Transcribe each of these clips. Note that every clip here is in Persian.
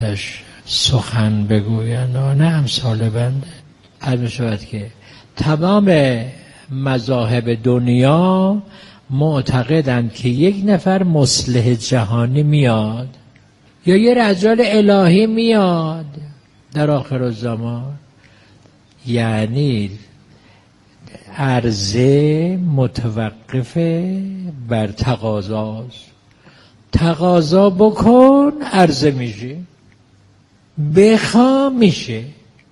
سخن بگویند نه امثال بنده. عرض شود که تمام مذاهب دنیا معتقدند که یک نفر مصلح جهانی میاد یا یه رجال الهی میاد در آخر الزمان، یعنی عرضه متوقف بر تقاضاست. تقاضا بکن عرضه میشه، بخوام میشه.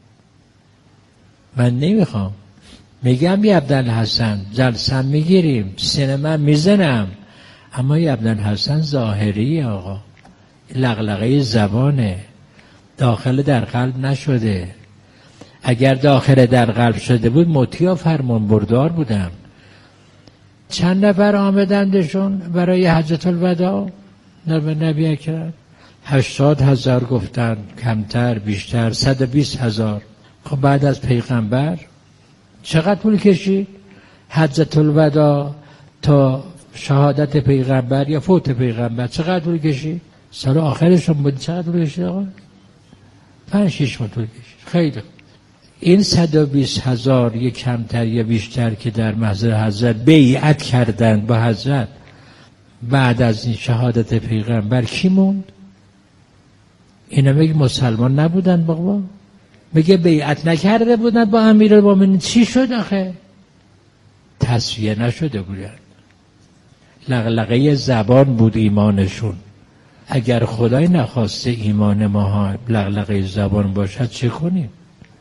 من نمیخوام، میگم یه عبدالحسن جلسه میگیریم، سینما میزنم، اما یه عبدالحسن ظاهری آقا، لغلغه زبانه، داخل در قلب نشده. اگر داخل در قلب شده بود مطیع و فرمان بردار بودم. چند نفر آمدندشون برای حجت الوداع نبی اکرم؟ 80,000 گفتن، کمتر بیشتر 120,000. خب بعد از پیغمبر چقدر طول کشید حجت الوداع تا شهادت پیغمبر یا فوت پیغمبر؟ چقدر طول کشید؟ سال آخرشون بود. چقدر طول کشید آقا؟ 5-6 ماه طول کشید. خیلی. این 120,000 یک کمتر یا بیشتر که در محضر حضرت بیعت کردند با حضرت بعد از این شهادت پیغمبر کی موند؟ اینا میگه مسلمان نبودن بابا، میگه بیعت نکرده بودن با امیرالمومنین. چی شد آخه؟ تصفیه نشده بودن، لغلغه زبان بود ایمانشون. اگر خدای نخواسته ایمان ما لغلغه زبان باشد چه کنیم؟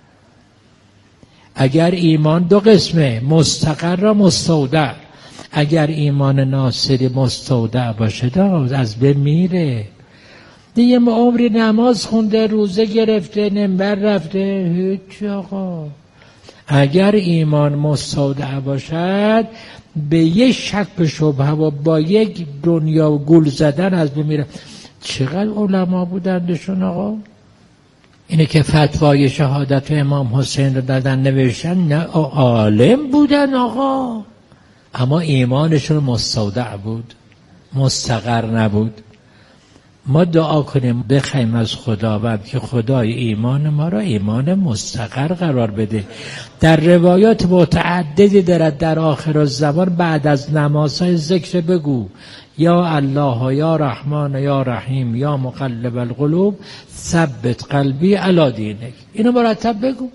اگر ایمان دو قسمه، مستقر و مستودع. اگر ایمان ناصری مستودع باشه از بین میره دیگه. ما عمری نماز خونده، روزه گرفته، منبر رفته، هیچ آقا. اگر ایمان مستودع باشد به یک شک و شبهه و با یک دنیا و گول زدن از بین میره. چقدر علما بودندشون آقا، اینه که فتوای شهادت امام حسین رو دادن نوشتن، نه عالم بودن آقا، اما ایمانشون مستودع بود، مستقر نبود. ما دعا کنیم بخوایم از خداوند که خدای ایمان ما را ایمان مستقر قرار بده. در روایات متعددی دارد در آخر الزمان بعد از نمازهای ذکر بگو یا الله یا رحمان یا رحیم یا مقلب القلوب ثبت قلبی علی دینک. اینو مرتب بگو،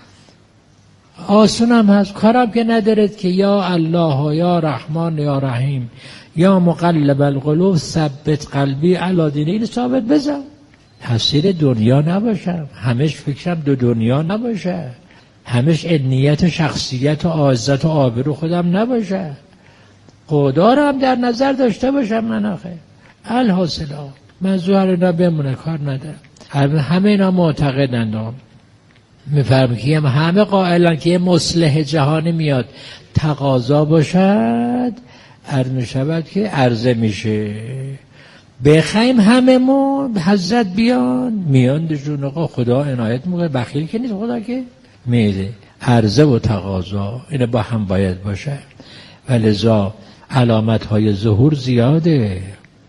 آسون هم هست، کارم که ندارد که یا الله یا رحمان یا رحیم یا مقلب القلوب ثبت قلبی علی دینک. این ثابت بزن، حسیر دنیا نباشم، همش فکرم دو دنیا نباشه، همش نیت شخصیت و عزت و آبرو خودم نباشه، خدا رو هم در نظر داشته باشم. من آخه الحاصل منظور اینا بمونه، کار ندارم. همه اینا معتقدند، میفرمه که همه قائلن که یه مصلح جهانی میاد، تقاضا باشد عرض میشود که عرضه میشه. بخوایم هممون حضرت بیان، میان دشون آقا، خدا عنایت میکنه، بخیل که نیست خدا که میده. عرضه و تقاضا اینا با هم باید باشه. ولذا علامت های ظهور زیاده،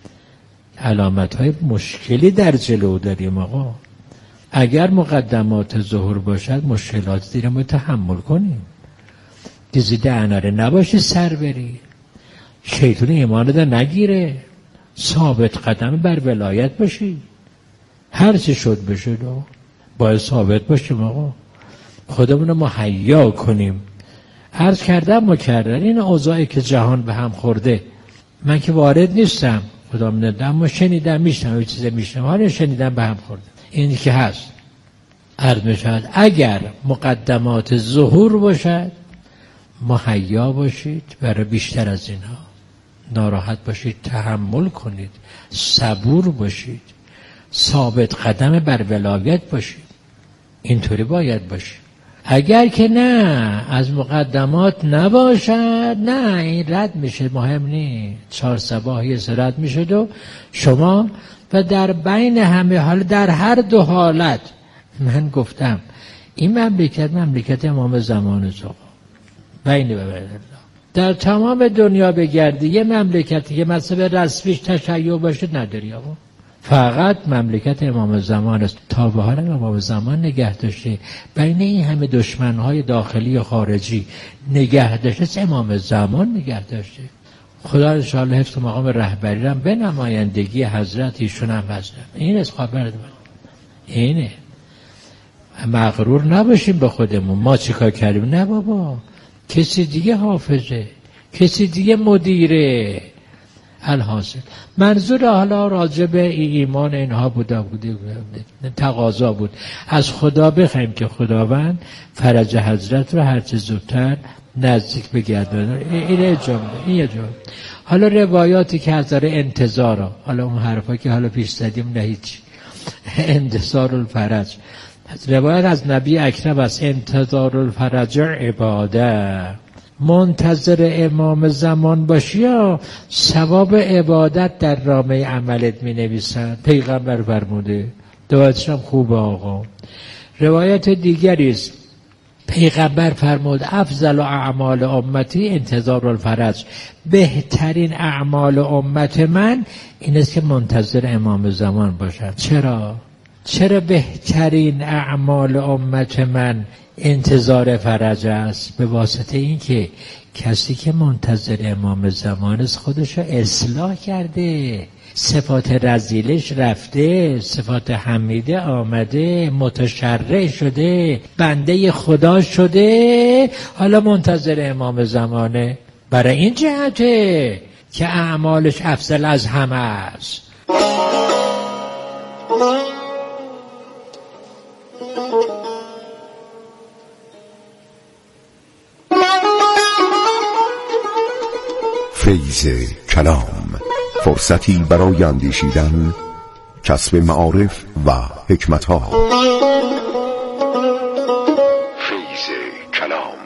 علامت های مشکلی در جلو داریم آقا. اگر مقدمات ظهور باشد مشکلات دیره ما تحمل کنیم. دیزیده اناره نباشی سر بری، شیطان ایمان رو نگیره، ثابت قدم بر ولایت باشی. هر چی شد بشه باید ثابت باشیم آقا، خودمون رو مهیا کنیم. عرض کردم مکرر این اوضاعی که جهان به هم خورده، من که وارد نیستم خدا میدونم، اما شنیدم میشنم یه چیز میشنم، حالا شنیدم به هم خورده. اینی که هست عرض میشود اگر مقدمات ظهور باشد مهیا باشید برای بیشتر از اینها. ناراحت باشید، تحمل کنید، صبور باشید، ثابت قدم بر ولایت باشید. اینطوری باید باشید. اگر که نه از مقدمات نباشد، نه این رد میشه، مهم نیست، 4 صباحی رد میشه و شما و در بین همه حال در هر دو حالت. من گفتم این مملکت امام زمان زمان بین و بین الله. در تمام دنیا بگردی یه مملکتی که مذهب رسمیش تشیع باشه نداری آقا. فقط مملکت امام زمان است. تا به حال امام زمان نگه داشته، بین این همه دشمنهای داخلی و خارجی نگه داشته، امام زمان نگه داشته. خدا انشاءالله حفظ مقام رهبری را به نمایندگی حضرت ایشون هم هستن. این از خبر اینه. مغرور نباشیم به خودمون ما چیکار کردیم. نه بابا، کسی دیگه حافظه، کسی دیگه مدیره. الحاصل منظور حالا راجع به ایمان اینها بوده تقاضا بود از خدا بخوایم که خداوند فرج حضرت رو هرچه زودتر نزدیک بگردونه. این جمله. حالا روایاتی که از داره انتظار، حالا اون حرفا که حالا پیش زدیم نه هیچ، انتظار الفرج، روایت از نبی اکرم است. انتظار الفرج عباده، منتظر امام زمان باشی یا ثواب عبادت در نامه عملت می نویسن. پیغمبر فرموده، روایتش هم خوبه آقا. روایت دیگری است، پیغمبر فرمود افضل اعمال امتی انتظار الفرج، بهترین اعمال امت من این است که منتظر امام زمان باشن. چرا بهترین اعمال امت من انتظار فرج است؟ به واسطه این که کسی که منتظر امام زمان است خودش رو اصلاح کرده، صفات رذیلش رفته، صفات حمیده آمده، متشرع شده، بنده خدا شده، حالا منتظر امام زمانه. برای این جهته که اعمالش افضل از همه است. فیض کلام، فرصتی برای اندیشیدن، کسب معارف و حکمت‌ها. فیض کلام.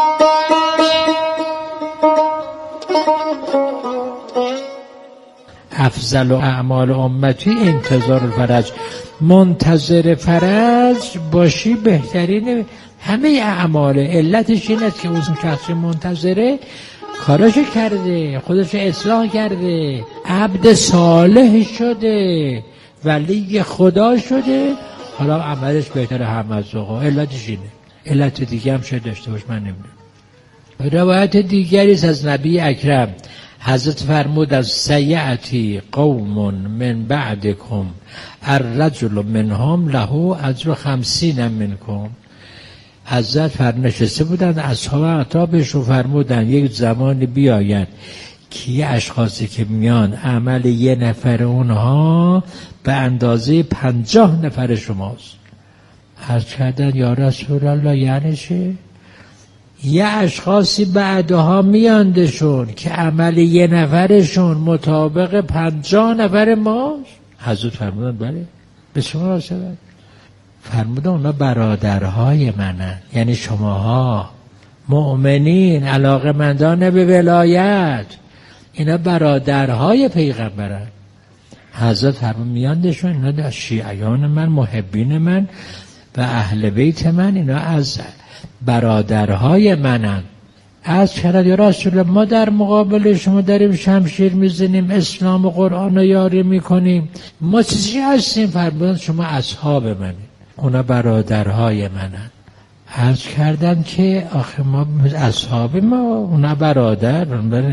افضل اعمال امتی انتظار الفرج، منتظر فرج باشی بهترین همه اعمال. علتش این است که اون شخص منتظره کاراشو کرده، خودشو اصلاح کرده، عبد صالح شده، ولی خدا شده، حالا عملش بهتره هم از اوقا. علتش اینه. علت دیگه هم شده داشته باش، من نمیدونم. روایت دیگری از نبی اکرم، حضرت فرمود از سیعتی قوم من بعدکم الرجل منهم له اجر 50 منکم. حضرت فرنشسته بودند، اصحاب اعتابشون فرمودن یک زمانی بیاید که یه اشخاصی که میان عمل یه نفر اونها به اندازه 50 نفر شماست. عرض کردن یا رسول الله یعنی چه؟ یه اشخاصی بعدها میاندشون که عمل یه نفرشون مطابق 50 نفر ماست. حضرت فرمودن بله به شما راسته. فرمودن اونا برادرهای منن، یعنی شماها مؤمنین علاقه‌مندان به ولایت، اینا برادرهای پیغمبرن. حضرت فرمود میاندشون اینا شیعیان من، محبین من و اهل بیت من، اینا از برادرهای منن. از چرا یا رسول الله ما در مقابل شما داریم شمشیر میزنیم، اسلام و قرآن رو یاری میکنیم، ما چیزی هستیم؟ فرمودن شما اصحاب منی، اونا برادرهای منن. عرض کردن که آخه ما اصحاب ما اونا برادر.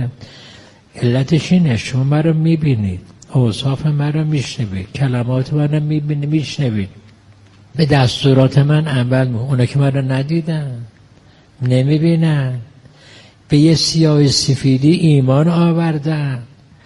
علتش اینه شما من رو میبینید، اوصاف من رو میشنوید، کلمات من رو میبینید میشنوید، به دستورات من عمل میکنید. اونا که من رو ندیدن نمیبینن، به یه سیاه سفیدی ایمان آوردن،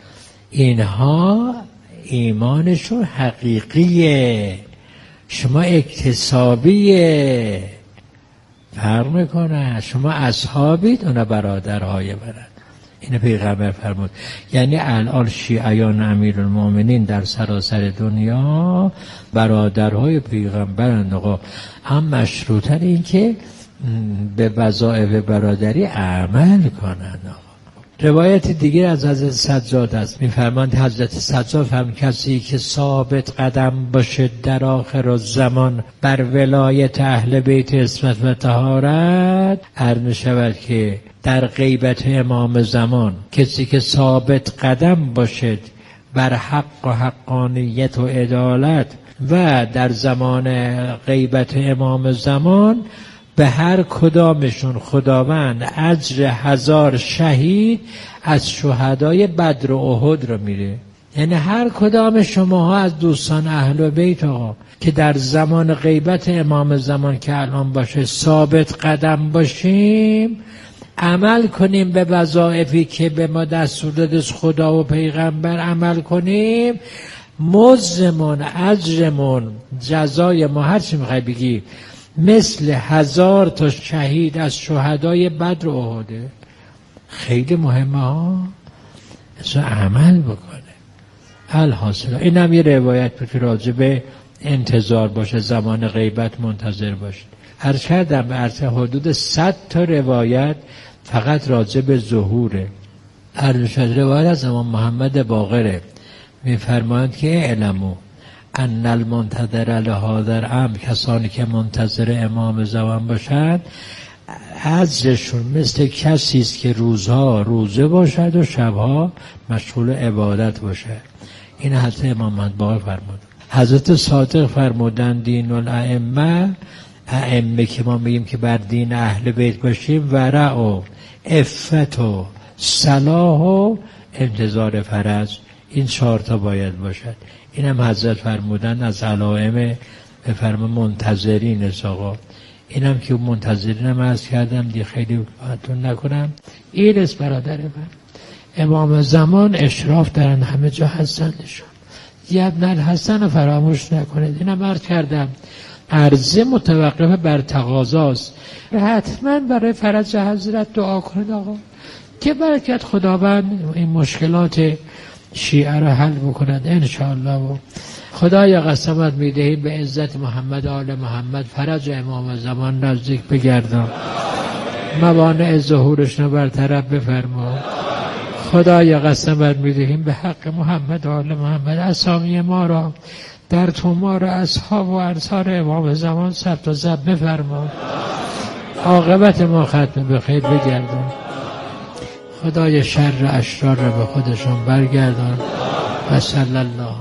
اینها ایمانشون حقیقیه، شما اکتسابیه، فرق میکنه. شما اصحابید، اونا برادرهای منن. اینو پیغمبر فرمود. یعنی الان شیعیان امیرالمومنین در سراسر دنیا برادرهای پیغمبرند. آقا هم مشروطن این که به وظایف برادری عمل کنند. روایت دیگر از حضرت سجاد است، میفرماند حضرت سجاد فرمود کسی که ثابت قدم باشه در آخر الزمان بر ولایت اهل بیت عصمت و طهارت، عرض شود که در غیبت امام زمان کسی که ثابت قدم باشد بر حق و حقانیت و عدالت و در زمان غیبت امام زمان به هر کدامشون خداوند اجر 1000 شهید از شهدای بدر و احد رو میده. یعنی هر کدام شماها از دوستان اهل بیت آقا که در زمان غیبت امام زمان که الان باشه ثابت قدم باشیم، عمل کنیم به وظایفی که به ما دستور داده خدا و پیغمبر، عمل کنیم، مزمون اجرمون جزای ما هر چی میخوای بگی مثل 1000 تا شهید از شهدای بدر و احده. خیلی مهمه ها، اصلا عمل بکنه. الحاصل این هم یه روایت بود که راجع به انتظار باشه، زمان غیبت منتظر باشه. هر کردم به عرض حدود 100 تا روایت فقط راجع به ظهوره. ارشد روایت از امام محمد باقره میفرمایند که علمو ان المنتظر لهذا الامر، کسانی که منتظر امام زمان باشند اجرشون مثل کسی است که روزها روزه باشد و شبها مشغول عبادت باشد. این حضرت امام محمد باقر فرمود. حضرت صادق فرمودن دین الائمه، ائمه که ما میگیم که بر دین اهل بیت باشیم، ورع و عفت و صلاح و انتظار فرج، این 4 تا باید باشد. اینم حضرت فرمودن از علائم به فرمان منتظرین است آقا. اینم که منتظرینم عرض کردم دی، خیلی باتون نکنم. این است برادر من، امام زمان اشراف دارن، همه جا هستندشون. ابن الحسن فراموش نکنید. اینم عرض کردم عرضه متوقف بر تقاضاست. حتما برای فرج حضرت دعا کنید آقا که برکت خداوند این مشکلات شیعه را حل بکند انشاءالله. و خدایا قسمت میدهیم به عزت محمد آل محمد فرج امام زمان نزدیک بگردان، موانع ظهورش را برطرف بفرما. خدایا قسمت میدهیم به حق محمد آل محمد اسامی ما را در تومار اصحاب و انصار امام زمان ثبت و ضبط بفرما. عاقبت ما ختم به خیر بگردان. خدای شر اشرار را به خودشون برگردان. و صلی الله.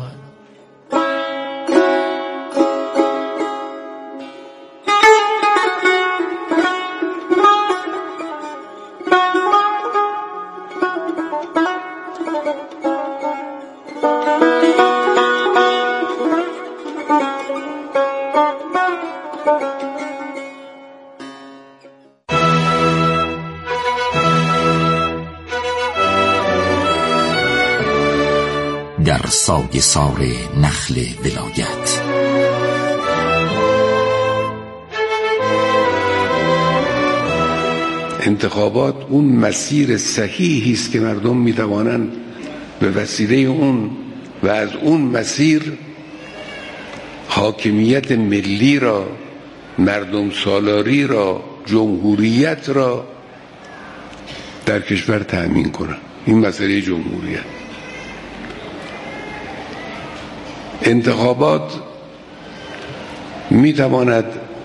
در سایه سار نخل ولایت انتخابات اون مسیر صحیحی است که مردم میتوانند به وسیله اون و از اون مسیر حاکمیت ملی را، مردم سالاری را، جمهوریت را در کشور تأمین کنند. این مسئله جمهوریت. انتخابات میتواند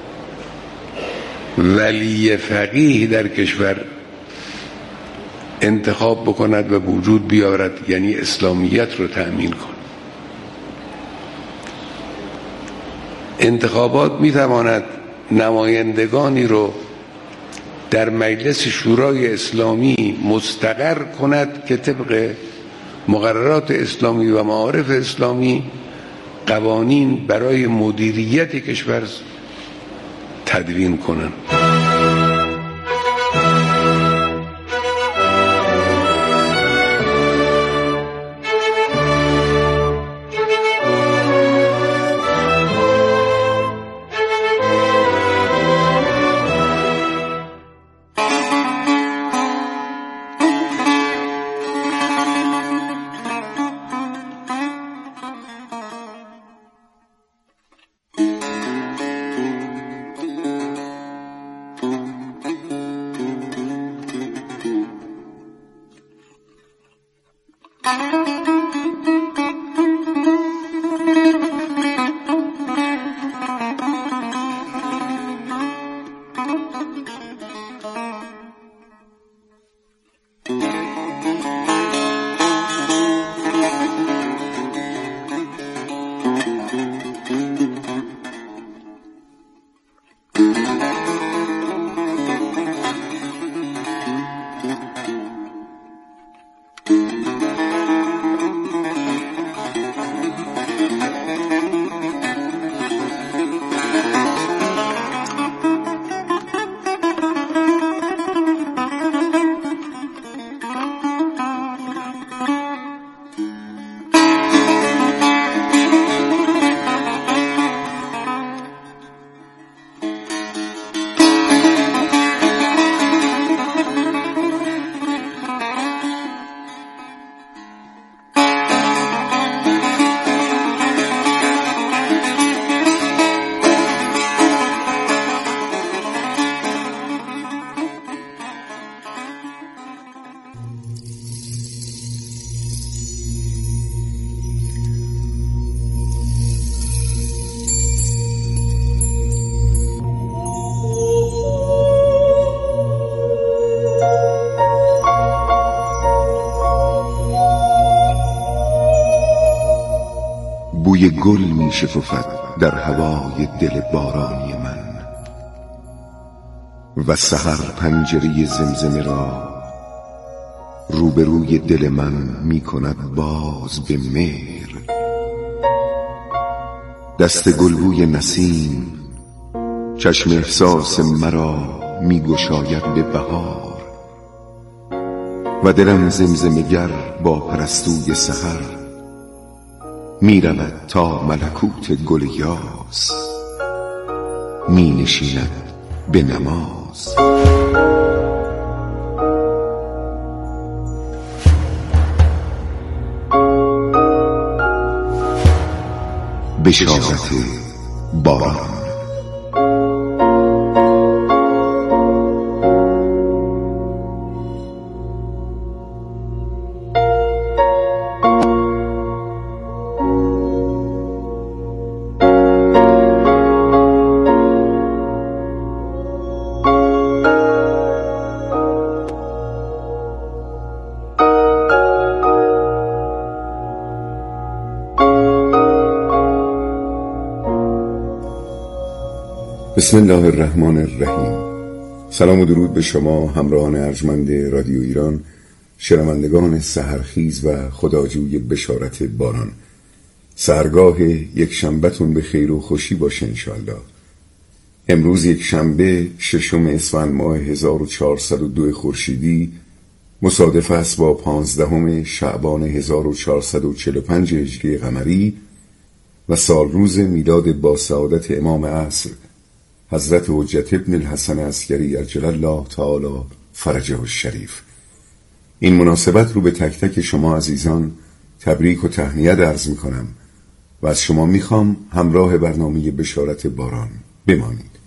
ولی فقیه در کشور انتخاب بکند و وجود بیاورد، یعنی اسلامیت رو تأمین کند. انتخابات میتواند نمایندگانی رو در مجلس شورای اسلامی مستقر کند که طبق مقررات اسلامی و معارف اسلامی قوانین برای مدیریت کشور تدوین کنند. گل می شکفد در هوای دل بارانی من، و سحر پنجره زمزمه را روبروی دل من می کند باز به مهر. دست گلبوی نسیم چشم احساس مرا می گشاید به بهار، و دلم زمزمه‌گر با پرستوی سحر می رود تا ملکوت گل یاس، می نشیند به نماز. بشارت باران. بسم الله الرحمن الرحیم. سلام و درود به شما همراهان ارجمند رادیو ایران، شنوندگان سحرخیز و خداجوی بشارت باران. سحرگاه یک شنبه‌تون به خیر و خوشی باشه انشاءالله. امروز یک شنبه 6 اسفند ماه 1402 خورشیدی مصادف است با 15 شعبان 1445 هجری قمری و سال روز میلاد با سعادت امام عصر حضرت حجت ابن الحسن عسکری عجل الله تعالی فرجه الشریف. این مناسبت رو به تک تک شما عزیزان تبریک و تهنیت عرض می کنم و از شما می خوام همراه برنامه بشارت باران بمانید.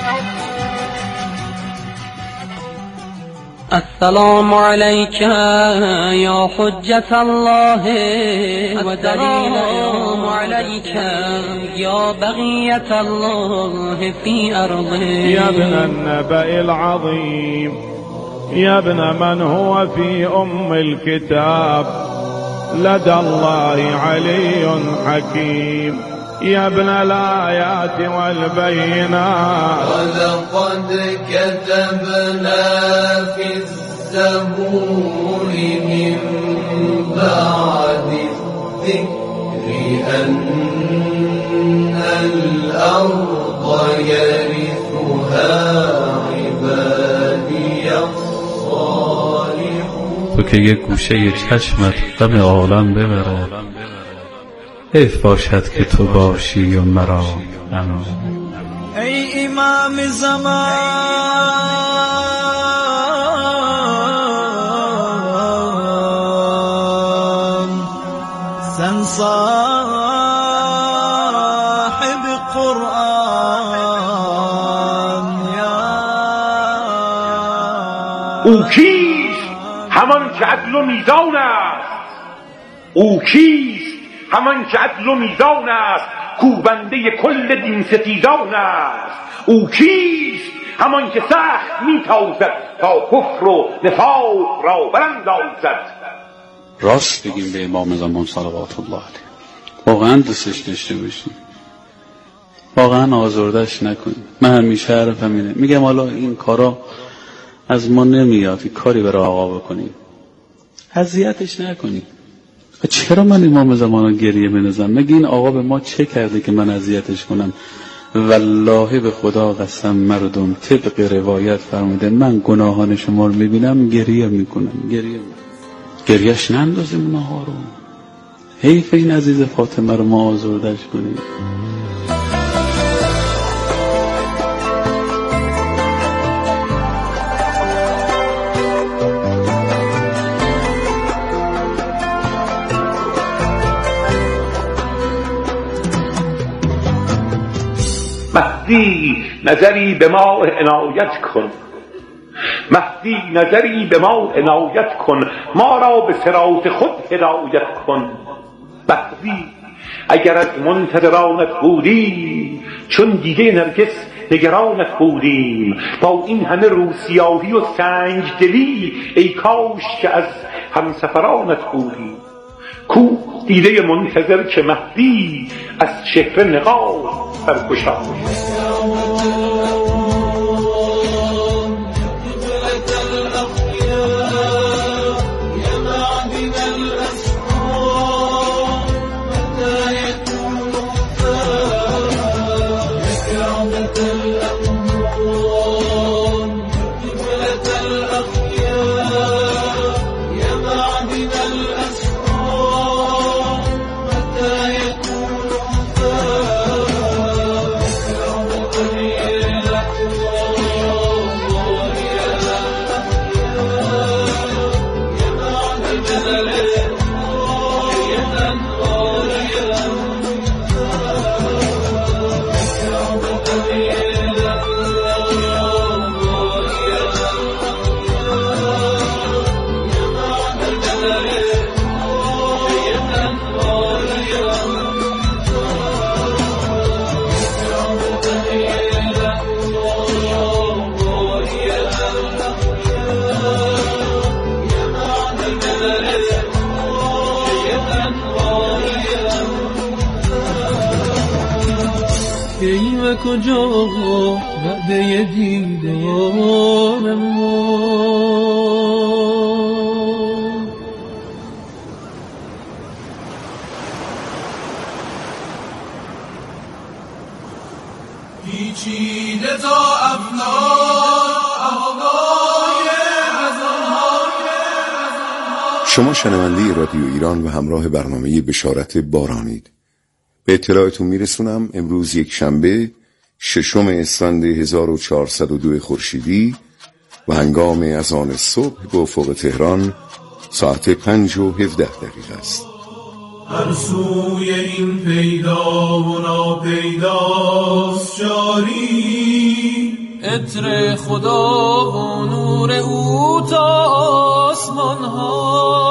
السلام عليك يا حجة الله ودليل السلام عليك يا بغية الله في أرضه. يا ابن النبأ العظيم، يا ابن من هو في الكتاب، لدى الله علي حكيم، يا ابن الآيات والبينات. ولقد كتبنا في الزبور من بعد الذكر أن الأرض يرثها عبادي الصالحون. تو که یک گوشه چشمت غم عالم ببره، حیف باشد که تو باشی و مرا غم. ای امام زمان، سن صاحب قرآن. او کیست؟ همان که عدل و میزان است. او کیست؟ همان که عدل و میزان است، کوبنده کل دین ستیزان است. او کیست؟ همان که سخت میتازد تا کفر و نفاق را براندازد. راست بگیم به امام زمان صلوات الله علیه، واقعا دوستش داشته باشیم، واقعا آزردش نکنیم. من همیشه حرفم اینه، میگم حالا این کارا از ما نمیاد، این کاری برای آقا بکنیم، اذیتش نکنیم. چرا من امام زمان گریه بندازم؟ مگه این آقا به ما چه کرده که من اذیتش کنم؟ والله به خدا قسم، مردم طبق روایت فرموده من گناهان شما رو میبینم گریه میکنم. گریهش نندازیم اونها رو، حیف این عزیز فاطمه رو ما آزردش کنیم. مهدی نظری به ما عنایت کن، مهدی نظری به ما عنایت کن، ما را به صراط خود هدایت کن. مهدی اگر از منتظرانت بودی، چون دیده نرگس نگرانت بودیم. با این همه روسیاهی و سنگ دلی، ای کاش که از همسفرانت بودی. کو دیده منتظر که مهدی از چهره نقاب برگشاد. و کجا وعده دیدار ما، پیچیده تا شما شنونده رادیو ایران و همراه برنامه بشارت بارانید. به اطلاعتون میرسونم امروز یک شنبه 6 اسفند 1402 خورشیدی و هنگام اذان صبح به افق تهران ساعت 5:17 است. هر سوی این پیدا و ناپیداست جاری، عطر خدا و نور او تا آسمان ها.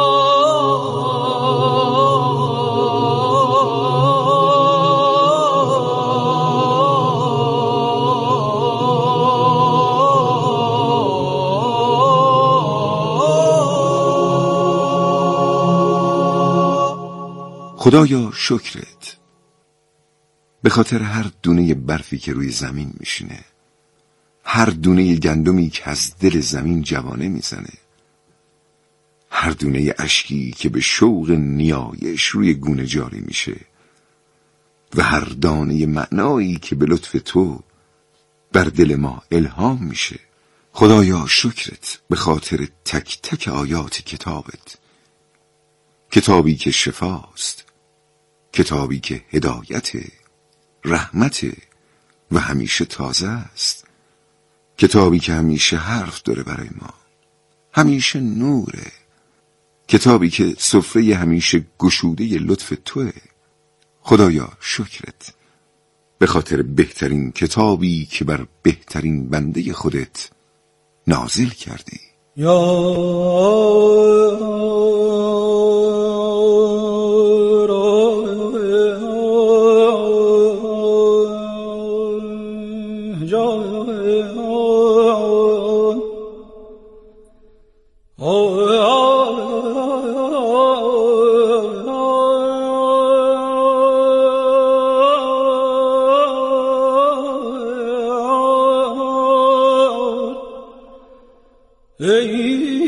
خدایا شکرت به خاطر هر دونه برفی که روی زمین میشینه، هر دونه گندمی که از دل زمین جوانه میزنه، هر دونه اشکی که به شوق نیایش روی گونه جاری میشه و هر دانه معنایی که به لطف تو بر دل ما الهام میشه. خدایا شکرت به خاطر تک تک آیات کتابت، کتابی که شفاست، کتابی که هدایت، رحمت و همیشه تازه است، کتابی که همیشه حرف داره برای ما، همیشه نوره، کتابی که سفره همیشه گشوده لطف توه. خدایا شکرت به خاطر بهترین کتابی که بر بهترین بنده خودت نازل کردی. ای